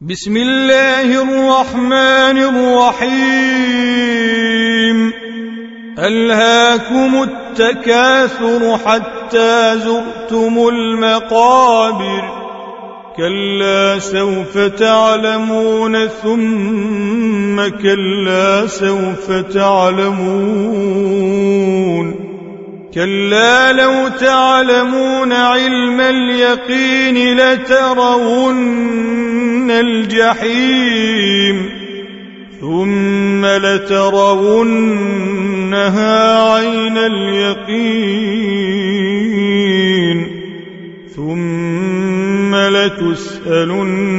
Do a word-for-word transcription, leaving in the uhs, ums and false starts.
بسم الله الرحمن الرحيم. ألهاكم التكاثر حتى زرتم المقابر، كلا سوف تعلمون ثم كلا سوف تعلمون، كلا لو تعلمون علم اليقين لترون الجحيم ثم لترونها عين اليقين ثم لتسألن